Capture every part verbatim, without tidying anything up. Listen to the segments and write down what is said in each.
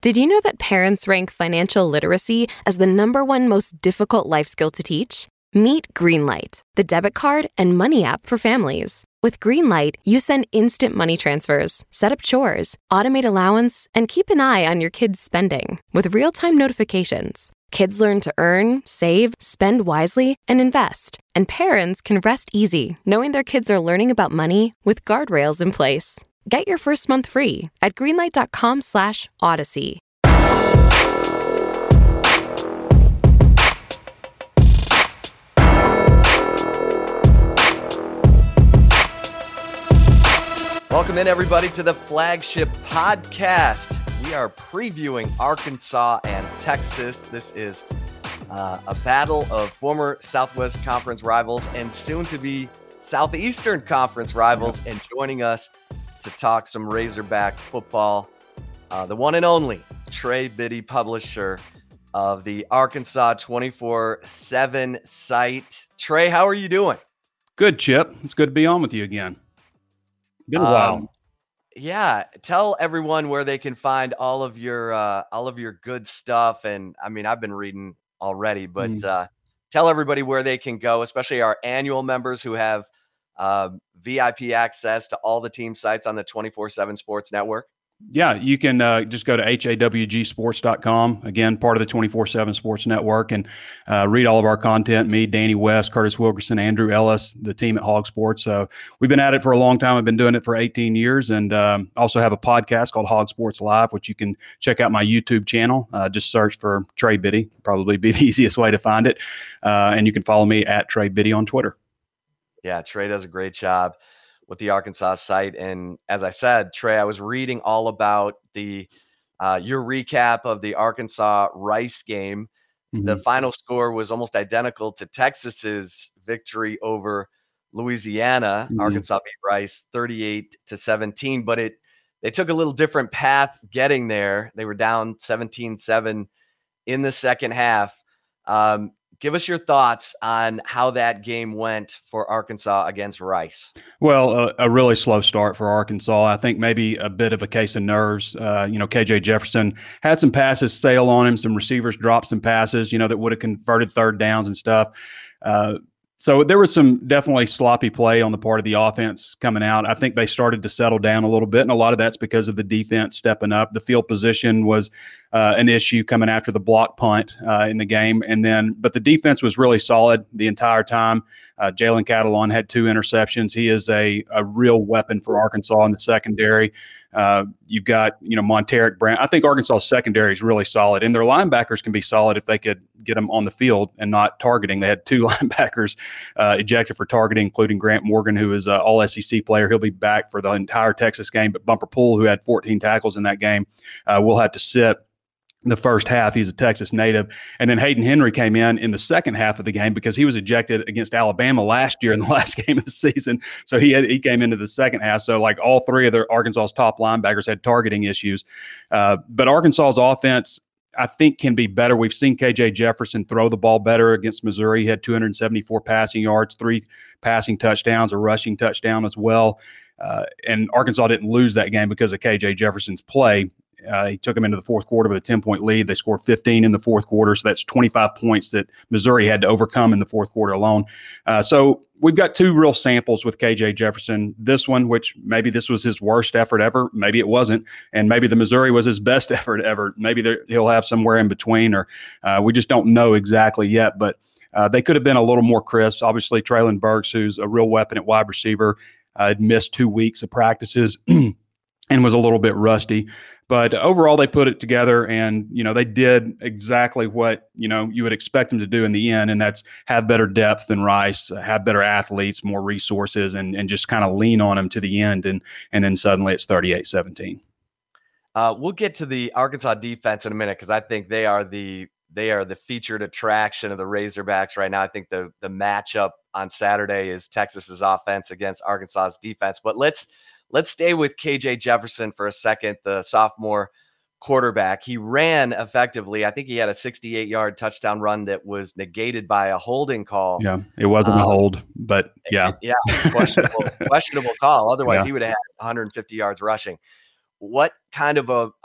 Did you know that parents rank financial literacy as the number one most difficult life skill to teach? Meet Greenlight, the debit card and money app for families. With Greenlight, you send instant money transfers, set up chores, automate allowance, and keep an eye on your kids' spending with real-time notifications. Kids learn to earn, save, spend wisely, and invest. And parents can rest easy knowing their kids are learning about money with guardrails in place. Get your first month free at greenlight.com slash odyssey. Welcome in, everybody, to the Flagship Podcast. We are previewing Arkansas and Texas. This is uh, a battle of former Southwest Conference rivals and soon-to-be Southeastern Conference rivals. And joining us to talk some Razorback football, uh, the one and only Trey Biddy, publisher of the Arkansas twenty-four seven site. Trey, how are you doing? Good, Chip. It's good to be on with you again. Been a while. Um, yeah, tell everyone where they can find all of your uh, all of your good stuff. And I mean, I've been reading already, but mm. uh, tell everybody where they can go, especially our annual members who have uh, V I P access to all the team sites on the twenty-four seven Sports Network. Yeah, you can uh, just go to H A W G sports dot com, again, part of the twenty-four seven Sports Network, and uh, read all of our content. Me, Danny West, Curtis Wilkerson, Andrew Ellis, the team at Hog Sports. So we've been at it for a long time. I've been doing it for eighteen years, and um, also have a podcast called Hog Sports Live, which you can check out my YouTube channel. Uh, just search for Trey Biddy, probably be the easiest way to find it. Uh, and you can follow me at Trey Biddy on Twitter. Yeah, Trey does a great job with the Arkansas site. And as I said, Trey, I was reading all about the uh, your recap of the Arkansas Rice game. Mm-hmm. The final score was almost identical to Texas's victory over Louisiana. Mm-hmm. Arkansas beat Rice thirty-eight to seventeen, but it they took a little different path getting there. They were down seventeen seven in the second half. Um, Give us your thoughts on how that game went for Arkansas against Rice. Well, a, a really slow start for Arkansas. I think maybe a bit of a case of nerves. Uh, you know, K J Jefferson had some passes sail on him. Some receivers dropped some passes, you know, that would have converted third downs and stuff. Uh, So there was some definitely sloppy play on the part of the offense coming out. I think they started to settle down a little bit, and a lot of that's because of the defense stepping up. The field position was uh, an issue coming after the block punt uh, in the game, and then but the defense was really solid the entire time. Uh, Jalen Catalon had two interceptions. He is a a real weapon for Arkansas in the secondary. Uh, you've got, you know, Monteric Brown. I think Arkansas' secondary is really solid, and their linebackers can be solid if they could get them on the field and not targeting. They had two linebackers uh, ejected for targeting, including Grant Morgan, who is an all S E C player. He'll be back for the entire Texas game. But Bumper Poole, who had fourteen tackles in that game, uh, will have to sit the first half. He's a Texas native. And then Hayden Henry came in in the second half of the game because he was ejected against Alabama last year in the last game of the season. So he had, he came into the second half. So like all three of their Arkansas's top linebackers had targeting issues. Uh, but Arkansas's offense, I think, can be better. We've seen K J Jefferson throw the ball better against Missouri. He had two hundred seventy-four passing yards, three passing touchdowns, a rushing touchdown as well. Uh, and Arkansas didn't lose that game because of K J Jefferson's play. Uh, he took them into the fourth quarter with a ten-point lead. They scored fifteen in the fourth quarter, so that's twenty-five points that Missouri had to overcome in the fourth quarter alone. Uh, so we've got two real samples with K J Jefferson. This one, which maybe this was his worst effort ever, maybe it wasn't, and maybe the Missouri was his best effort ever. Maybe there, he'll have somewhere in between, or uh, we just don't know exactly yet, but uh, they could have been a little more crisp. Obviously, Traylon Burks, who's a real weapon at wide receiver, uh, had missed two weeks of practices and was a little bit rusty. But overall, they put it together, and, you know, they did exactly what, you know, you would expect them to do in the end, and that's have better depth than Rice, have better athletes, more resources, and and just kind of lean on them to the end, and and then suddenly it's thirty-eight seventeen. Uh, we'll get to the Arkansas defense in a minute because I think they are the they are the featured attraction of the Razorbacks right now. I think the the matchup on Saturday is Texas's offense against Arkansas's defense. But let's Let's stay with K J Jefferson for a second, the sophomore quarterback. He ran effectively. I think he had a sixty-eight-yard touchdown run that was negated by a holding call. Yeah, it wasn't um, a hold, but yeah. Yeah, questionable, questionable call. Otherwise, yeah. he would have had one hundred fifty yards rushing. What kind of a – I mean,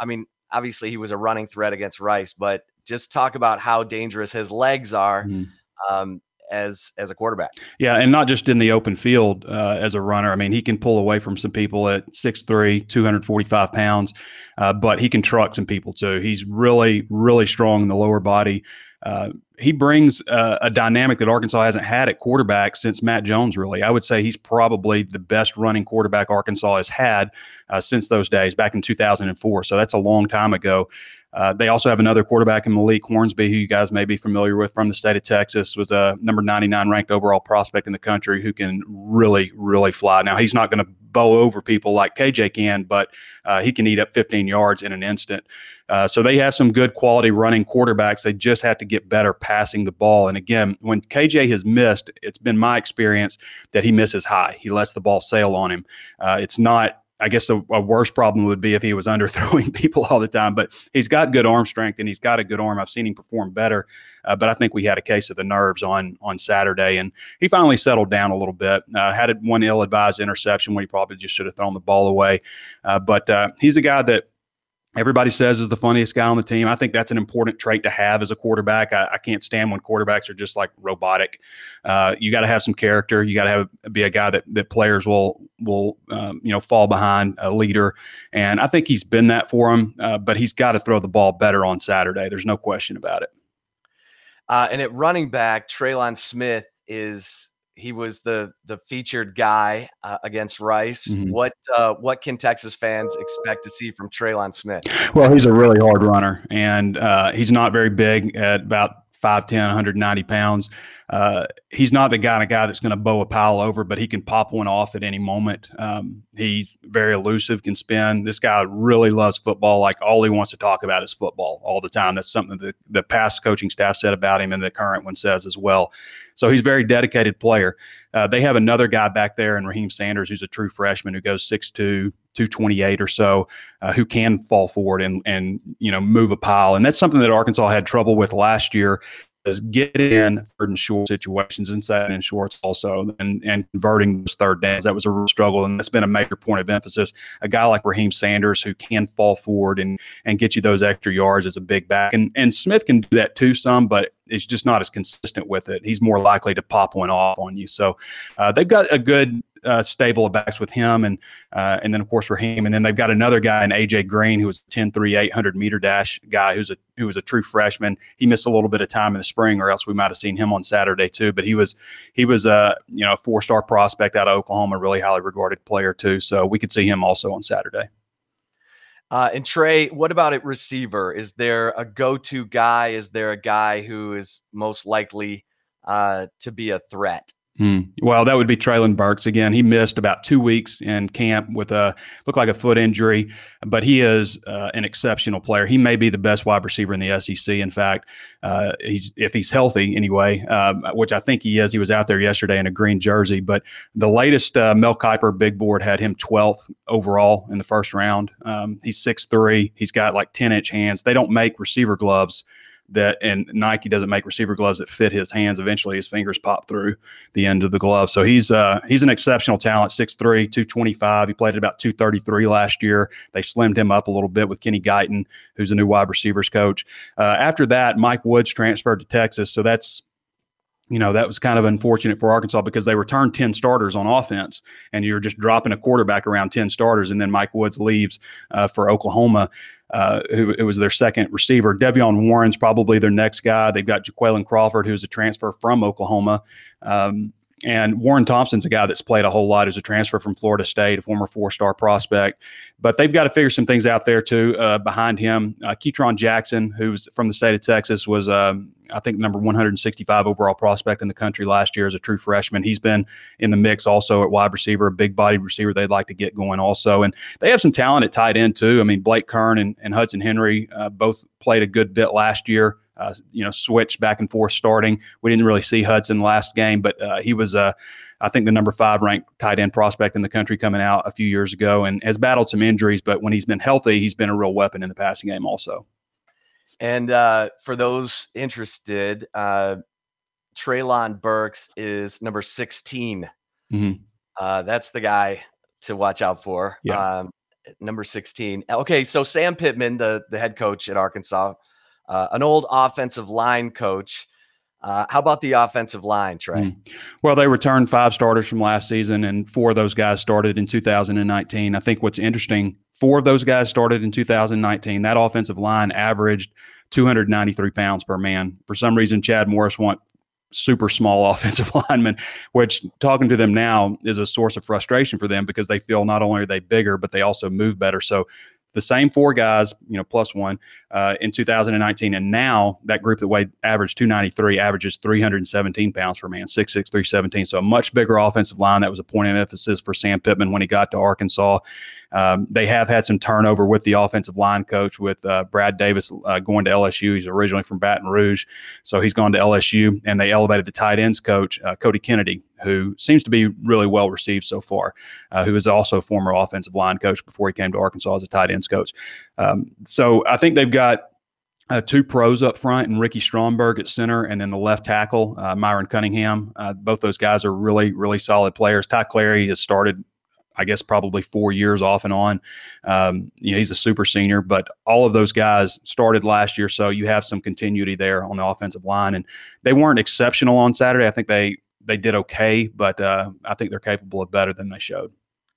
obviously he was a running threat against Rice, but just talk about how dangerous his legs are. Mm-hmm. um, as as a quarterback. Yeah, and not just in the open field uh, as a runner. I mean, he can pull away from some people at six three, two hundred forty-five pounds, uh, but he can truck some people too. He's really, really strong in the lower body. Uh, he brings uh, a dynamic that Arkansas hasn't had at quarterback since Matt Jones, really. I would say he's probably the best running quarterback Arkansas has had uh, since those days, back in two thousand four. So that's a long time ago. Uh, they also have another quarterback in Malik Hornsby, who you guys may be familiar with from the state of Texas, was a number ninety-nine ranked overall prospect in the country who can really, really fly. Now, he's not going to bow over people like K J can, but uh, he can eat up fifteen yards in an instant. Uh, so they have some good quality running quarterbacks. They just have to get better passing the ball. And again, when K J has missed, it's been my experience that he misses high. He lets the ball sail on him. Uh, it's not I guess a, a worse problem would be if he was underthrowing people all the time, but he's got good arm strength and he's got a good arm. I've seen him perform better, uh, but I think we had a case of the nerves on on Saturday, and he finally settled down a little bit. Uh, had one ill-advised interception when he probably just should have thrown the ball away, uh, but uh, he's a guy that everybody says is the funniest guy on the team. I think that's an important trait to have as a quarterback. I, I can't stand when quarterbacks are just like robotic. Uh, you got to have some character. You got to have be a guy that that players will will um, you know fall behind, a leader. And I think he's been that for him. Uh, but he's got to throw the ball better on Saturday. There's no question about it. Uh, and at running back, Traylon Smith is. He was the the featured guy uh, against Rice. Mm-hmm. What uh, what can Texas fans expect to see from Traylon Smith? Well, he's a really hard runner, and uh, he's not very big at about five ten, one hundred ninety pounds. Uh, he's not the kind of guy that's going to bow a pile over, but he can pop one off at any moment. Um, he's very elusive, can spin. This guy really loves football. Like, all he wants to talk about is football all the time. That's something that the past coaching staff said about him and the current one says as well. So he's a very dedicated player. Uh, they have another guy back there in Raheem Sanders, who's a true freshman who goes six two, two twenty-eight or so, uh, who can fall forward and, and, you know, move a pile. And that's something that Arkansas had trouble with last year, is getting in third and short situations, inside and shorts also, and, and converting those third downs. That was a real struggle, and that's been a major point of emphasis. A guy like Raheem Sanders who can fall forward and and get you those extra yards as a big back. And and Smith can do that too some, but it's just not as consistent with it. He's more likely to pop one off on you. So uh, they've got a good uh, stable of backs with him, and uh, and then of course Raheem, and then they've got another guy in A J Green, who was a ten three, eight hundred meter dash guy, who's a who was a true freshman. He missed a little bit of time in the spring, or else we might have seen him on Saturday too. But he was he was a you know a four star prospect out of Oklahoma, really highly regarded player too. So we could see him also on Saturday. Uh, and Trey, what about at receiver? Is there a go-to guy? Is there a guy who is most likely uh, to be a threat? Hmm. Well, that would be Treylon Burks again. He missed about two weeks in camp with a looked like a foot injury, but he is uh, an exceptional player. He may be the best wide receiver in the S E C. In fact, uh, he's if he's healthy anyway, um, which I think he is. He was out there yesterday in a green jersey. But the latest uh, Mel Kiper big board had him twelfth overall in the first round. Um, he's six three. He's got like ten inch hands. They don't make receiver gloves that, and Nike doesn't make receiver gloves that fit his hands. Eventually his fingers pop through the end of the glove. So he's uh, he's an exceptional talent, six three, two twenty-five. He played at about two thirty-three last year. They slimmed him up a little bit with Kenny Guyton, who's a new wide receivers coach. Uh, after that, Mike Woods transferred to Texas. So that's, you know, that was kind of unfortunate for Arkansas, because they returned ten starters on offense, and you're just dropping a quarterback around ten starters. And then Mike Woods leaves uh, for Oklahoma, uh, who it was their second receiver. Devion Warren's probably their next guy. They've got Jaquaylin Crawford, who's a transfer from Oklahoma. Um, And Warren Thompson's a guy that's played a whole lot as a transfer from Florida State, a former four-star prospect. But they've got to figure some things out there, too, uh, behind him. Uh, Ketron Jackson, who's from the state of Texas, was, um, I think, number one hundred sixty-five overall prospect in the country last year as a true freshman. He's been in the mix also at wide receiver, a big-bodied receiver they'd like to get going also. And they have some talent at tight end, too. I mean, Blake Kern and, and Hudson Henry uh, both played a good bit last year. Uh, you know, switched back and forth starting. We didn't really see Hudson last game, but uh, he was, uh, I think, the number five ranked tight end prospect in the country coming out a few years ago, and has battled some injuries. But when he's been healthy, he's been a real weapon in the passing game also. And uh, for those interested, uh, Treylon Burks is number sixteen. Mm-hmm. Uh, that's the guy to watch out for. Yeah. Um, number sixteen. Okay, so Sam Pittman, the, the head coach at Arkansas, uh, an old offensive line coach. Uh, how about the offensive line, Trey? Mm. Well, they returned five starters from last season, and four of those guys started in two thousand nineteen. I think what's interesting, four of those guys started in two thousand nineteen. That offensive line averaged two hundred ninety-three pounds per man. For some reason, Chad Morris want super small offensive linemen, which talking to them now is a source of frustration for them because they feel not only are they bigger, but they also move better. So the same four guys, you know, plus one uh, in two thousand nineteen. And now that group that weighed averaged two ninety-three averages three hundred seventeen pounds per man, six six, three seventeen. So a much bigger offensive line. That was a point of emphasis for Sam Pittman when he got to Arkansas. Um, they have had some turnover with the offensive line coach, with uh, Brad Davis uh, going to L S U. He's originally from Baton Rouge, so he's gone to L S U, and they elevated the tight ends coach, uh, Cody Kennedy, who seems to be really well received so far, uh, who is also a former offensive line coach before he came to Arkansas as a tight ends coach. Um, so I think they've got Uh, two pros up front, and Ricky Stromberg at center, and then the left tackle, uh, Myron Cunningham. Uh, both those guys are really, really solid players. Ty Clary has started, I guess, probably four years off and on. Um, you know, he's a super senior, but all of those guys started last year, so you have some continuity there on the offensive line. And they weren't exceptional on Saturday. I think they they did okay, but uh, I think they're capable of better than they showed.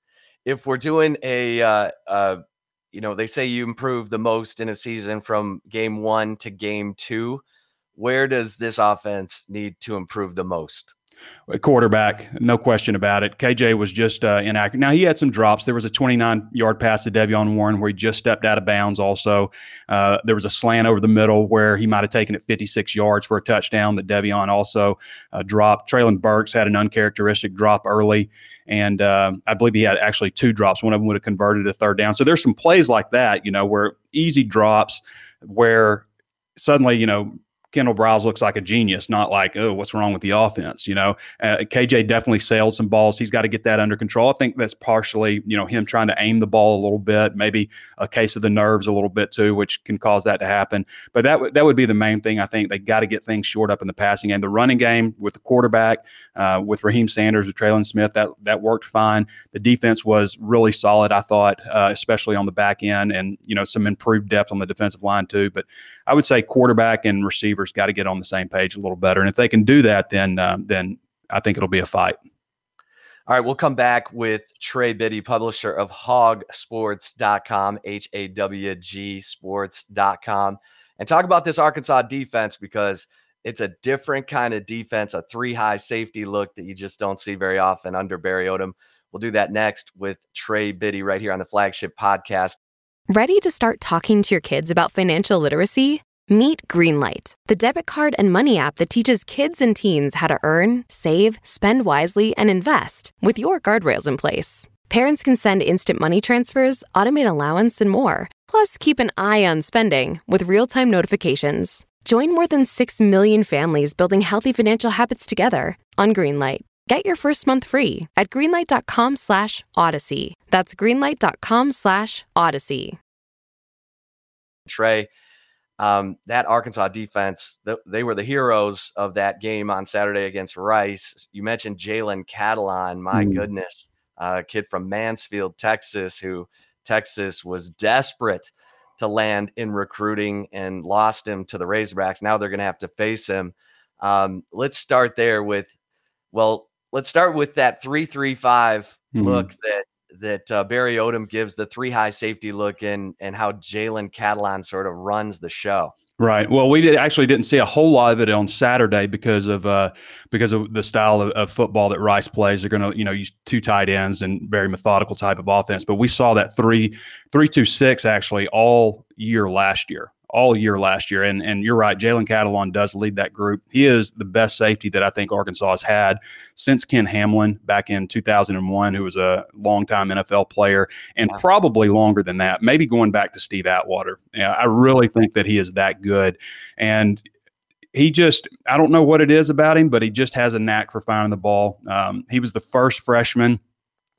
If we're doing a uh, uh you know, they say you improve the most in a season from game one to game two. Where does this offense need to improve the most? Quarterback, no question about it. K J was just uh, inaccurate. Now, he had some drops. There was a twenty-nine-yard pass to Devion Warren where he just stepped out of bounds also. Uh, there was a slant over the middle where he might have taken it fifty-six yards for a touchdown that Devion also uh, dropped. Traylon Burks had an uncharacteristic drop early, and uh, I believe he had actually two drops. One of them would have converted a third down. So there's some plays like that, you know, where easy drops where suddenly, you know, Kendall Briles looks like a genius, not like, oh, what's wrong with the offense? You know, uh, K J definitely sailed some balls. He's got to get that under control. I think that's partially, you know, him trying to aim the ball a little bit, maybe a case of the nerves a little bit too, which can cause that to happen. But that, w- that would be the main thing. I think they got to get things shored up in the passing game. The running game with the quarterback, uh, with Raheem Sanders, with Traylon Smith, that, that worked fine. The defense was really solid, I thought, uh, especially on the back end, and, you know, some improved depth on the defensive line too. But I would say quarterback and receiver got to get on the same page a little better. And if they can do that, then uh, then I think it'll be a fight. All right, we'll come back with Trey Biddy, publisher of hog sports dot com, H A W G sports dot com, and talk about this Arkansas defense, because it's a different kind of defense, a three-high safety look that you just don't see very often under Barry Odom. We'll do that next with Trey Biddy right here on the Flagship Podcast. Ready to start talking to your kids about financial literacy? Meet Greenlight, the debit card and money app that teaches kids and teens how to earn, save, spend wisely, and invest with your guardrails in place. Parents can send instant money transfers, automate allowance, and more. Plus, keep an eye on spending with real-time notifications. Join more than six million families building healthy financial habits together on Greenlight. Get your first month free at greenlight.com slash odyssey. That's greenlight.com slash odyssey. Trey, Um, that Arkansas defense, th- they were the heroes of that game on Saturday against Rice. You mentioned Jalen Catalon, my mm. goodness, a uh, kid from Mansfield, Texas, who Texas was desperate to land in recruiting and lost him to the Razorbacks. Now they're going to have to face him. Um, let's start there with, well, let's start with that three three five mm. look that that uh, Barry Odom gives, the three high safety look, in, and how Jalen Catalon sort of runs the show. Right. Well, we did actually didn't see a whole lot of it on Saturday because of uh, because of the style of, of football that Rice plays. They're going to, you know, use two tight ends and very methodical type of offense. But we saw that three three two six actually all year last year. all year last year. And and you're right, Jalen Catalon does lead that group. He is the best safety that I think Arkansas has had since Ken Hamlin back in two thousand one, who was a longtime N F L player, and wow. probably longer than that, maybe going back to Steve Atwater. Yeah, I really think that he is that good. And he just, I don't know what it is about him, but he just has a knack for finding the ball. Um, he was the first freshman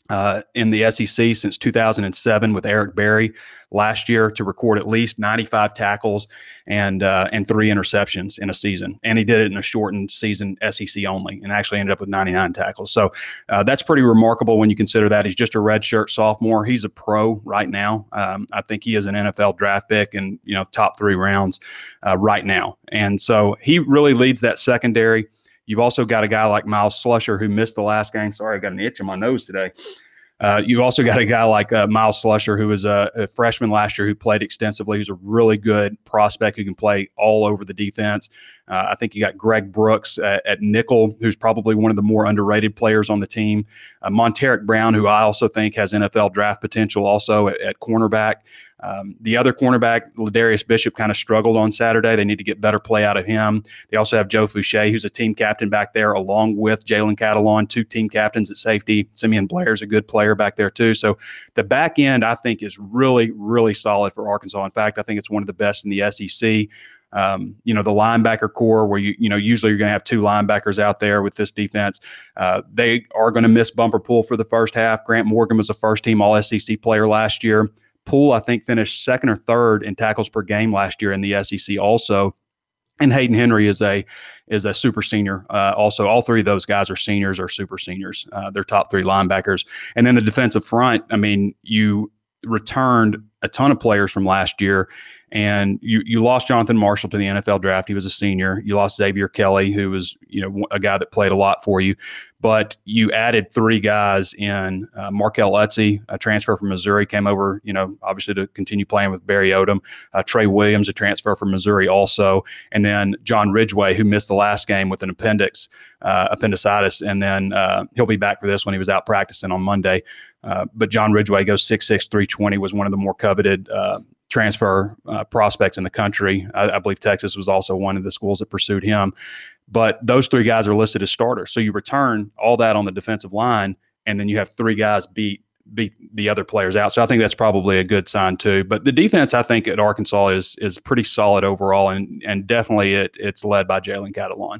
uh, in the S E C since two thousand seven with Eric Berry last year to record at least ninety-five tackles and uh, and three interceptions in a season. And he did it in a shortened season, S E C only, and actually ended up with ninety-nine tackles. So uh, that's pretty remarkable when you consider that. He's just a redshirt sophomore. He's a pro right now. Um, I think he is an N F L draft pick and, you know, top three rounds uh, right now. And so he really leads that secondary. You've also got a guy like Miles Slusher who missed the last game. Sorry, I got an itch in my nose today. Uh, you've also got a guy like uh, Miles Slusher, who was a, a freshman last year who played extensively, who's a really good prospect who can play all over the defense. Uh, I think you got Greg Brooks at, at nickel, who's probably one of the more underrated players on the team. Uh, Monteric Brown, who I also think has N F L draft potential also at, at cornerback. Um, the other cornerback, Ladarius Bishop, kind of struggled on Saturday. They need to get better play out of him. They also have Joe Fouché, who's a team captain back there, along with Jalen Catalon, two team captains at safety. Simeon Blair's a good player back there too. So the back end, I think, is really, really solid for Arkansas. In fact, I think it's one of the best in the S E C. Um, you know, the linebacker core where, you you know, usually you're going to have two linebackers out there with this defense. Uh, they are going to miss Bumper Pool for the first half. Grant Morgan was a first team All S E C player last year. Poole, I think, finished second or third in tackles per game last year in the S E C also. And Hayden Henry is a is a super senior. Uh, also, all three of those guys are seniors or super seniors. Uh, they're top three linebackers. And then the defensive front, I mean, you returned a ton of players from last year, and you you lost Jonathan Marshall to the N F L draft. He was a senior. You lost Xavier Kelly, who was, you know, a guy that played a lot for you. But you added three guys in. Uh, Markel Utze, a transfer from Missouri, came over, you know, obviously to continue playing with Barry Odom. Uh, Trey Williams, a transfer from Missouri also. And then John Ridgway, who missed the last game with an appendix, uh, appendicitis. And then uh, he'll be back for this when he was out practicing on Monday. Uh, but John Ridgway goes six six, three twenty, was one of the more coveted uh, transfer uh, prospects in the country. I, I believe Texas was also one of the schools that pursued him. But those three guys are listed as starters. So you return all that on the defensive line, and then you have three guys beat beat the other players out. So I think that's probably a good sign too. But the defense, I think, at Arkansas is is pretty solid overall, and and definitely it it's led by Jalen Catalon.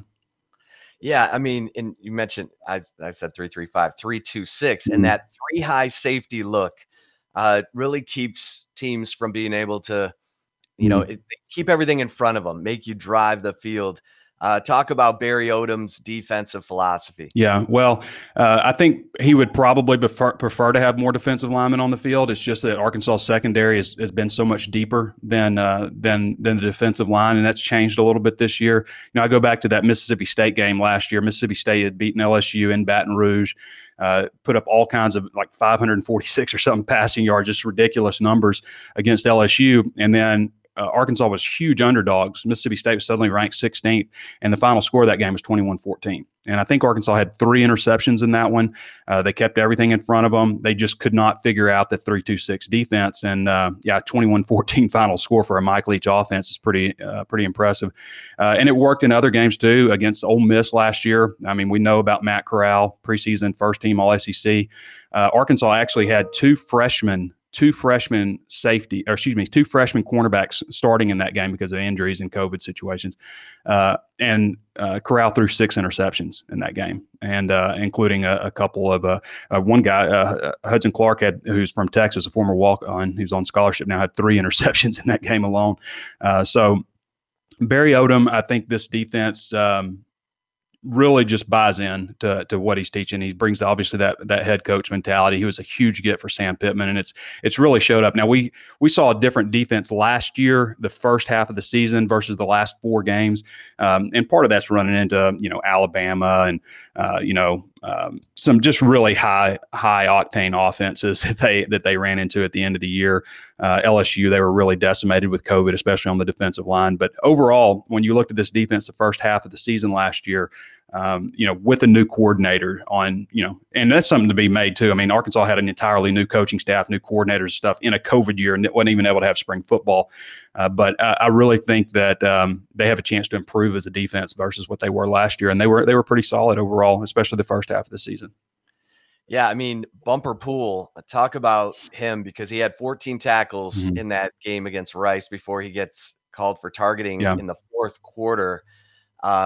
Yeah, I mean, and you mentioned I, I said three three five, three two six, and that three high safety look uh, really keeps teams from being able to, you know, it, keep everything in front of them, make you drive the field. Uh, talk about Barry Odom's defensive philosophy. Yeah, well, uh, I think he would probably prefer, prefer to have more defensive linemen on the field. It's just that Arkansas secondary has, has been so much deeper than uh, than than the defensive line, and that's changed a little bit this year. You know, I go back to that Mississippi State game last year. Mississippi State had beaten L S U in Baton Rouge, uh, put up all kinds of like five hundred forty-six or something passing yards, just ridiculous numbers against L S U, and then Uh, Arkansas was huge underdogs. Mississippi State was suddenly ranked sixteenth, and the final score of that game was twenty-one fourteen. And I think Arkansas had three interceptions in that one. Uh, they kept everything in front of them. They just could not figure out the three two six defense. And, uh, yeah, twenty-one fourteen final score for a Mike Leach offense is pretty uh, pretty impressive. Uh, and it worked in other games, too, against Ole Miss last year. I mean, we know about Matt Corral, preseason first-team All S E C. Uh, Arkansas actually had two freshmen two freshman safety, or excuse me, two freshman cornerbacks starting in that game because of injuries and COVID situations. Uh, and uh, Corral threw six interceptions in that game, and uh, including a, a couple of uh, uh, one guy, uh, Hudson Clark, had who's from Texas, a former walk-on, who's on scholarship now, had three interceptions in that game alone. Uh, so Barry Odom, I think this defense um, really just buys in to, to what he's teaching. He brings obviously that that head coach mentality. He was a huge get for Sam Pittman, and it's it's really showed up. Now we we saw a different defense last year, the first half of the season versus the last four games, um, and part of that's running into you know Alabama and uh, you know um, some just really high high octane offenses that they that they ran into at the end of the year. Uh, L S U, they were really decimated with COVID, especially on the defensive line. But overall, when you looked at this defense the first half of the season last year, Um, you know, with a new coordinator on, you know, and that's something to be made too. I mean, Arkansas had an entirely new coaching staff, new coordinators, stuff in a COVID year, and it wasn't even able to have spring football. Uh, but I, I really think that um, they have a chance to improve as a defense versus what they were last year, and they were they were pretty solid overall, especially the first half of the season. Yeah, I mean, Bumper Poole, talk about him because he had fourteen tackles mm-hmm. in that game against Rice before he gets called for targeting yeah. in the fourth quarter. Um,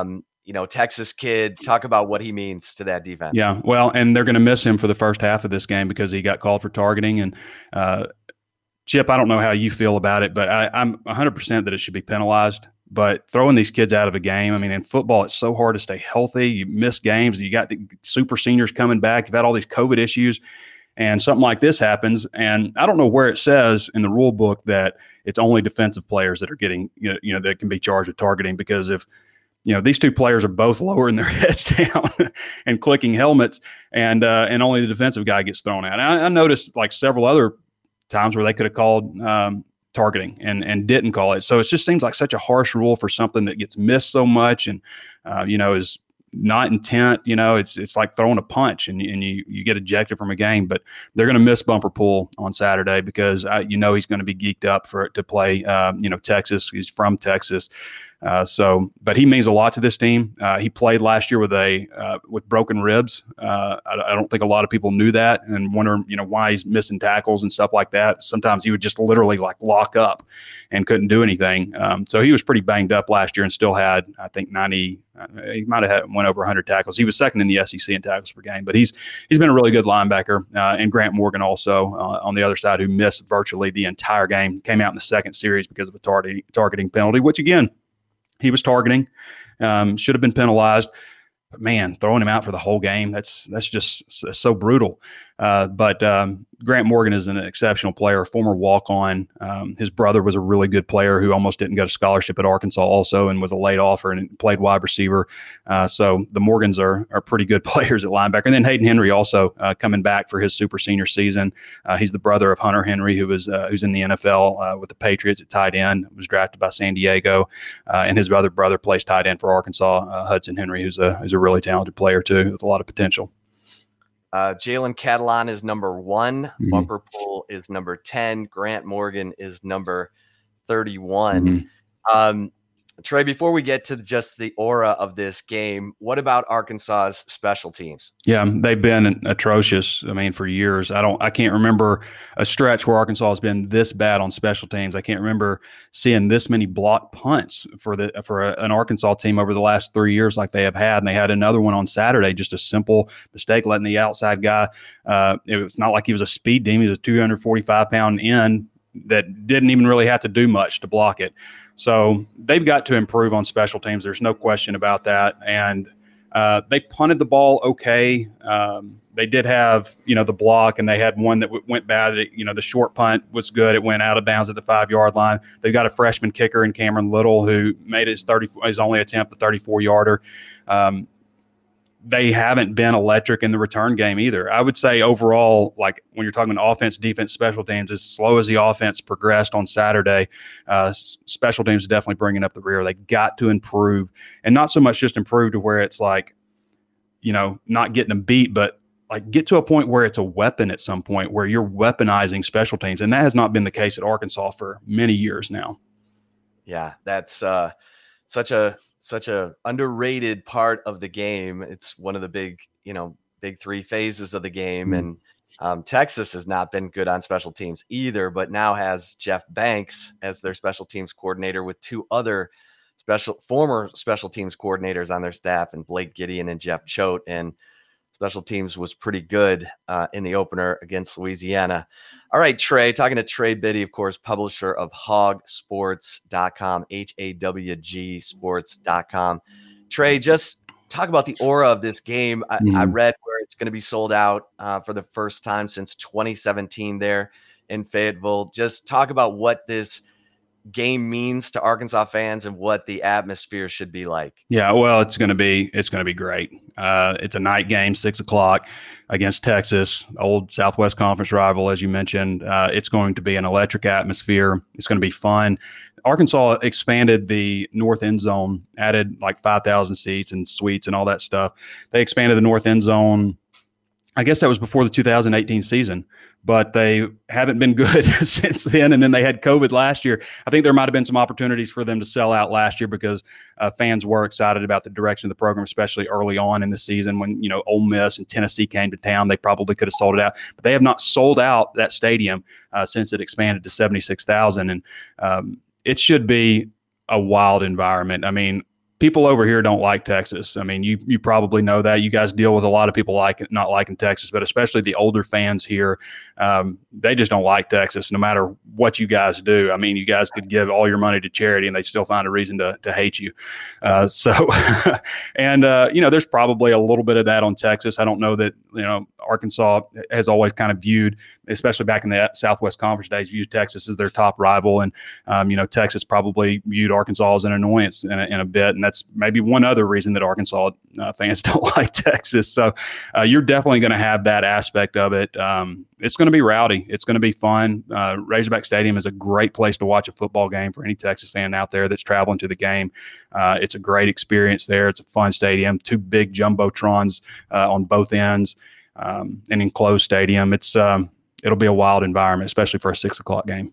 you know, Texas kid. Talk about what he means to that defense. Yeah, well, and they're going to miss him for the first half of this game because he got called for targeting. And uh, Chip, I don't know how you feel about it, but I, I'm one hundred percent that it should be penalized. But throwing these kids out of a game, I mean, in football, it's so hard to stay healthy. You miss games. You got the super seniors coming back. You've had all these COVID issues, and something like this happens. And I don't know where it says in the rule book that it's only defensive players that are getting, you know, you know that can be charged with targeting, because if you know, these two players are both lowering their heads down and clicking helmets, and uh, and only the defensive guy gets thrown out. I, I noticed like several other times where they could have called um, targeting and and didn't call it. So it just seems like such a harsh rule for something that gets missed so much, and uh, you know, is not intent. You know, it's it's like throwing a punch, and and you you get ejected from a game. But they're going to miss Bumper Pool on Saturday because uh, you know he's going to be geeked up for to play. Uh, you know, Texas. He's from Texas. Uh, so, but he means a lot to this team. Uh, he played last year with a uh, with broken ribs. Uh, I, I don't think a lot of people knew that, and wonder, you know, why he's missing tackles and stuff like that. Sometimes he would just literally like lock up and couldn't do anything. Um, so he was pretty banged up last year and still had, I think, ninety. Uh, he might have had, went over one hundred tackles. He was second in the S E C in tackles per game, but he's he's been a really good linebacker. Uh, and Grant Morgan also uh, on the other side, who missed virtually the entire game, came out in the second series because of a tar- targeting penalty, which again, he was targeting, um, should have been penalized. But man, throwing him out for the whole game, that's that's just so brutal. Uh, but um, Grant Morgan is an exceptional player, a former walk-on. Um, his brother was a really good player who almost didn't get a scholarship at Arkansas also, and was a late offer and played wide receiver. Uh, so the Morgans are are pretty good players at linebacker. And then Hayden Henry also uh, coming back for his super senior season. Uh, he's the brother of Hunter Henry, who was uh, who's in the N F L uh, with the Patriots at tight end, was drafted by San Diego, uh, and his other brother plays tight end for Arkansas, uh, Hudson Henry, who's a who's a really talented player too, with a lot of potential. Uh, Jalen Catalon is number one. Mm-hmm. Bumper Pool is number ten. Grant Morgan is number thirty-one. Mm-hmm. Um, Trey, before we get to just the aura of this game, what about Arkansas's special teams? Yeah, they've been atrocious. I mean, for years. I don't. I can't remember a stretch where Arkansas has been this bad on special teams. I can't remember seeing this many block punts for the for a, an Arkansas team over the last three years like they have had. And they had another one on Saturday, just a simple mistake, letting the outside guy. Uh, it was not like he was a speed demon. He was a two hundred forty-five pound end that didn't even really have to do much to block it. So they've got to improve on special teams. There's no question about that. And uh, they punted the ball okay. Um, they did have, you know, the block, and they had one that w- went bad. It, you know, the short punt was good. It went out of bounds at the five-yard line. They've got a freshman kicker in Cameron Little who made his thirty his only attempt, the thirty-four-yarder. Um, they haven't been electric in the return game either. I would say overall, like when you're talking offense, defense, special teams, as slow as the offense progressed on Saturday, uh, special teams is definitely bringing up the rear. They got to improve, and not so much just improve to where it's like, you know, not getting them beat, but like get to a point where it's a weapon at some point where you're weaponizing special teams. And that has not been the case at Arkansas for many years now. Yeah, that's uh, such a, such a underrated part of the game. It's one of the big, you know, big three phases of the game. Mm-hmm. And um, Texas has not been good on special teams either, but now has Jeff Banks as their special teams coordinator with two other special former special teams coordinators on their staff, and Blake Gideon and Jeff Choate. And special teams was pretty good uh, in the opener against Louisiana. All right, Trey, talking to Trey Biddy, of course, publisher of hog sports dot com, H A W G sports dot com. Trey, just talk about the aura of this game. I, mm-hmm. I read where it's going to be sold out uh, for the first time since twenty seventeen there in Fayetteville. Just talk about what this game means to Arkansas fans and what the atmosphere should be like. Yeah, well, it's going to be it's going to be great. Uh, it's a night game, six o'clock against Texas, old Southwest Conference rival, as you mentioned. Uh, it's going to be an electric atmosphere. It's going to be fun. Arkansas expanded the north end zone, added like five thousand seats and suites and all that stuff. They expanded the north end zone. I guess that was before the two thousand eighteen season, but they haven't been good since then. And then they had COVID last year. I think there might have been some opportunities for them to sell out last year because uh, fans were excited about the direction of the program, especially early on in the season when, you know, Ole Miss and Tennessee came to town. They probably could have sold it out, but they have not sold out that stadium uh, since it expanded to seventy-six thousand. And um, it should be a wild environment. I mean, people over here don't like Texas. I mean, you you probably know that. You guys deal with a lot of people like it, not liking Texas, but especially the older fans here. Um, they just don't like Texas, no matter what you guys do. I mean, you guys could give all your money to charity, and they still find a reason to to hate you. Uh, so, and uh, you know, there's probably a little bit of that on Texas. I don't know that you know Arkansas has always kind of viewed, especially back in the Southwest Conference days, viewed Texas as their top rival, and um, you know, Texas probably viewed Arkansas as an annoyance in a, in a bit, and that's maybe one other reason that Arkansas uh, fans don't like Texas. So uh, you're definitely going to have that aspect of it. Um, it's going to be rowdy. It's going to be fun. Uh, Razorback Stadium is a great place to watch a football game for any Texas fan out there that's traveling to the game. Uh, it's a great experience there. It's a fun stadium, two big jumbotrons uh, on both ends, um, an enclosed stadium. It's um, it'll be a wild environment, especially for a six o'clock game.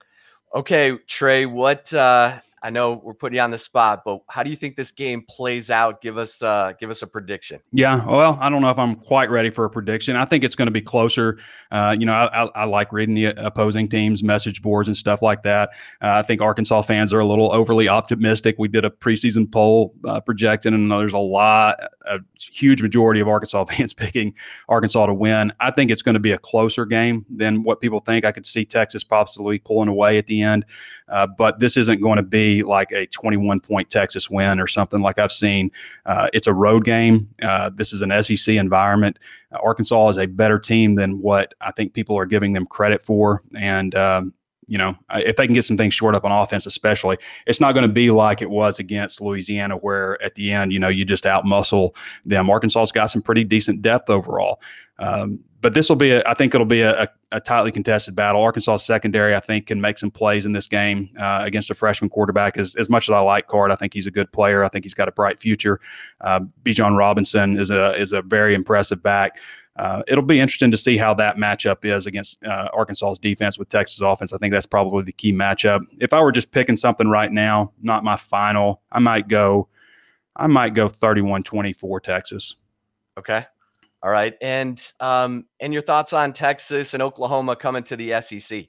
Okay, Trey, what uh, I know we're putting you on the spot, but how do you think this game plays out? Give us uh, give us a prediction. Yeah, well, I don't know if I'm quite ready for a prediction. I think it's going to be closer. Uh, you know, I, I, I like reading the opposing teams' message boards and stuff like that. Uh, I think Arkansas fans are a little overly optimistic. We did a preseason poll uh, projecting, and there's a lot, a huge majority of Arkansas fans picking Arkansas to win. I think it's going to be a closer game than what people think. I could see Texas possibly pulling away at the end, uh, but this isn't going to be like a twenty-one point Texas win or something like I've seen. Uh, it's a road game. Uh, this is an S E C environment. Uh, Arkansas is a better team than what I think people are giving them credit for. And, um, you know, if they can get some things short up on offense, especially, it's not going to be like it was against Louisiana, where at the end, you know, you just outmuscle them. Arkansas's got some pretty decent depth overall. Um, but this will be, a, I think it'll be a, a, a tightly contested battle. Arkansas secondary, I think, can make some plays in this game uh, against a freshman quarterback. As, as much as I like Card, I think he's a good player. I think he's got a bright future. Uh, Bijan Robinson is a is a very impressive back. Uh, it'll be interesting to see how that matchup is against uh, Arkansas's defense with Texas offense. I think that's probably the key matchup. If I were just picking something right now, not my final, I might go, I might go thirty-one twenty-four Texas. Okay. All right. And um, and your thoughts on Texas and Oklahoma coming to the S E C?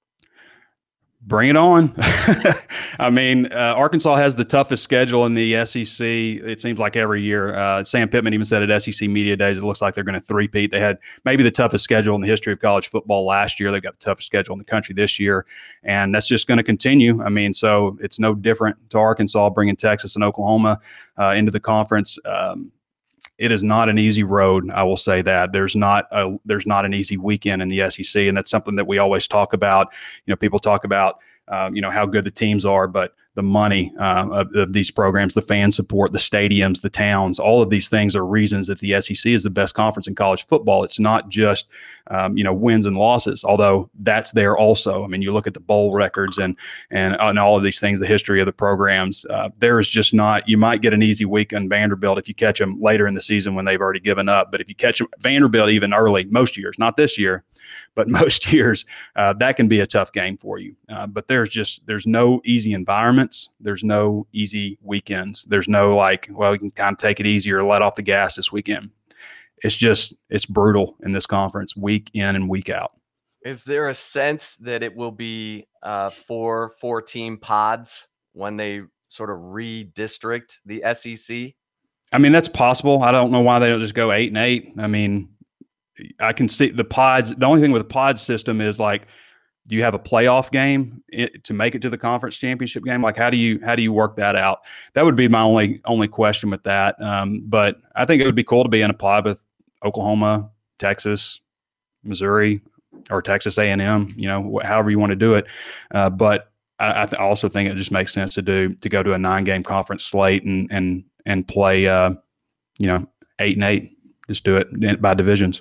Bring it on. I mean, uh, Arkansas has the toughest schedule in the S E C, it seems like, every year. Uh, Sam Pittman even said at S E C Media Days, it looks like they're going to three-peat. They had maybe the toughest schedule in the history of college football last year. They've got the toughest schedule in the country this year, and that's just going to continue. I mean, so it's no different to Arkansas bringing Texas and Oklahoma uh, into the conference. Um, It is not an easy road. I will say that there's not a there's not an easy weekend in the S E C, and that's something that we always talk about. You know, people talk about um, you know how good the teams are, but the money uh, of, of these programs, the fan support, the stadiums, the towns, all of these things are reasons that the S E C is the best conference in college football. It's not just, um, you know, wins and losses, although that's there also. I mean, you look at the bowl records and and, and all of these things, the history of the programs. Uh, there is just not, you might get an easy week on Vanderbilt if you catch them later in the season when they've already given up. But if you catch them, Vanderbilt even early, most years, not this year, but most years, uh, that can be a tough game for you. Uh, but there's just, there's no easy environments. There's no easy weekends. There's no like, well, you can kind of take it easy or let off the gas this weekend. It's just, it's brutal in this conference week in and week out. Is there a sense that it will be uh, four, four team pods when they sort of redistrict the S E C? I mean, that's possible. I don't know why they don't just go eight and eight. I mean, I can see the pods. The only thing with the pod system is like, do you have a playoff game to make it to the conference championship game? Like, how do you how do you work that out? That would be my only only question with that. Um, but I think it would be cool to be in a pod with Oklahoma, Texas, Missouri, or Texas A and M. You know, however you want to do it. Uh, but I, I th- also think it just makes sense to do to go to a nine game conference slate and and and play, uh, you know, eight and eight. Just do it by divisions.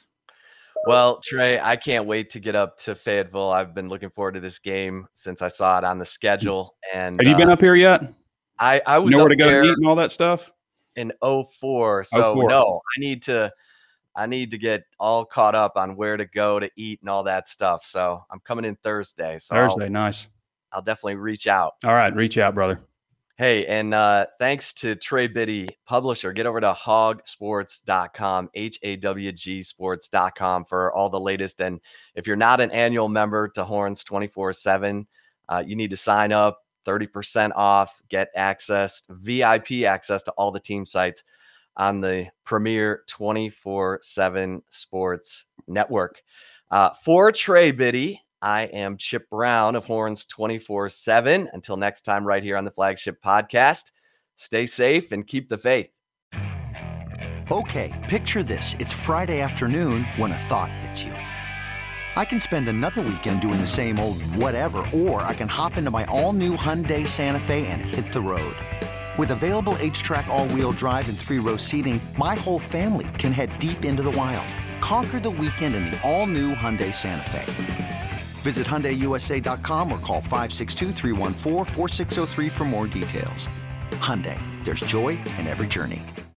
Well, Trey, I can't wait to get up to Fayetteville. I've been looking forward to this game since I saw it on the schedule. And have you been uh, up here yet? I, I was you know up where to go there to eat and all that stuff in oh four. So oh four. no, I need to, I need to get all caught up on where to go to eat and all that stuff. So I'm coming in Thursday. So Thursday, I'll, nice. I'll definitely reach out. All right, reach out, brother. Hey, and uh, thanks to Trey Biddy, publisher. Get over to hog sports dot com, H A W G sports dot com for all the latest. And if you're not an annual member to Horns twenty-four seven, uh, you need to sign up. thirty percent off, get access, V I P access to all the team sites on the premier twenty-four seven sports network. Uh, for Trey Biddy, I am Chip Brown of Horns twenty-four seven. Until next time, right here on the Flagship Podcast, stay safe and keep the faith. Okay, picture this. It's Friday afternoon when a thought hits you. I can spend another weekend doing the same old whatever, or I can hop into my all-new Hyundai Santa Fe and hit the road. With available H-Track all-wheel drive and three-row seating, my whole family can head deep into the wild. Conquer the weekend in the all-new Hyundai Santa Fe. Visit Hyundai U S A dot com or call five six two, three one four, four six zero three for more details. Hyundai, there's joy in every journey.